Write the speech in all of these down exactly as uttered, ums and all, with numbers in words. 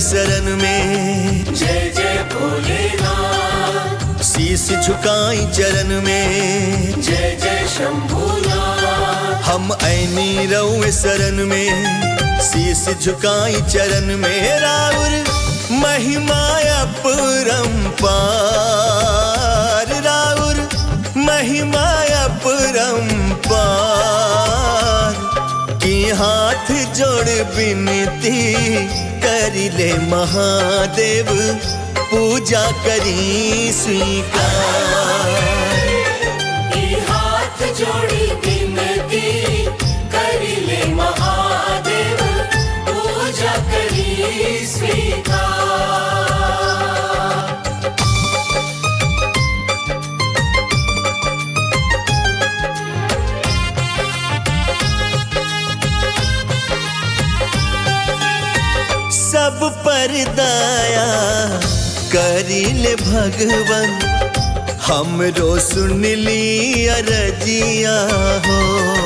शरण में, जय जय भोलेनाथ। शीश झुकाई चरण में, जय जय शंभूनाथ। हम ऐनी रउए शरण में, शीश झुकाई चरण में। राउर महिमा अपरंपार, राउर महिमा अपरंपार। की हाथ जोड़ विनती करिले महादेव, पूजा करी स्वीकार। की हाथ जोड़ी विनती करिले महादेव, पूजा करी स्वीकार। सब पर दया करिले भगवन, हमरो सुन ली अरजिया हो।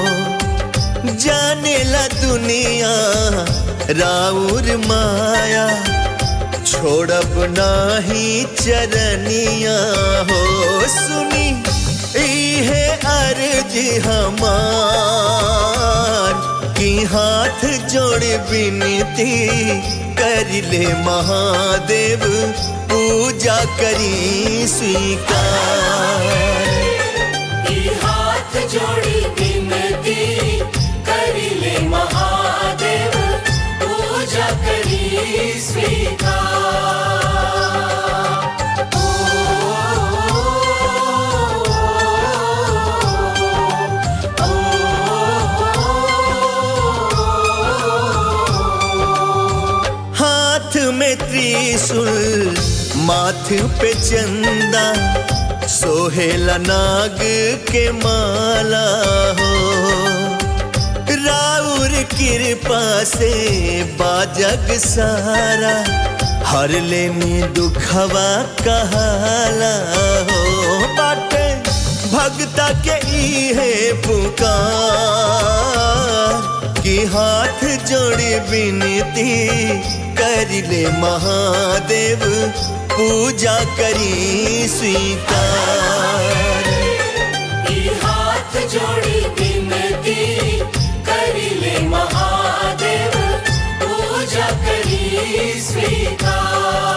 जानेला दुनिया राउर माया, छोड़ब नाही चरनिया हो। सुनी इहे अर्ज हमार, की हाथ जोड़ विनती करिले महादेव, पूजा करी स्वीकार। की हाथ जोड़ी विनती करिले महादेव, पूजा करी स्वीकार। हाथ में त्रिशूल माथ पे चंदा, सोहेला नाग के माला हो। राउर कृपा से बाजग सारा, हर लेनी दुखवा कहाला हो। बाटे भगता के इहे पुकार, की हाथ जोड़ी विनती करिले महादेव, पूजा करी स्वीकार। की हाथ जोड़ी विनती करिले महादेव, पूजा करी स्वीकार।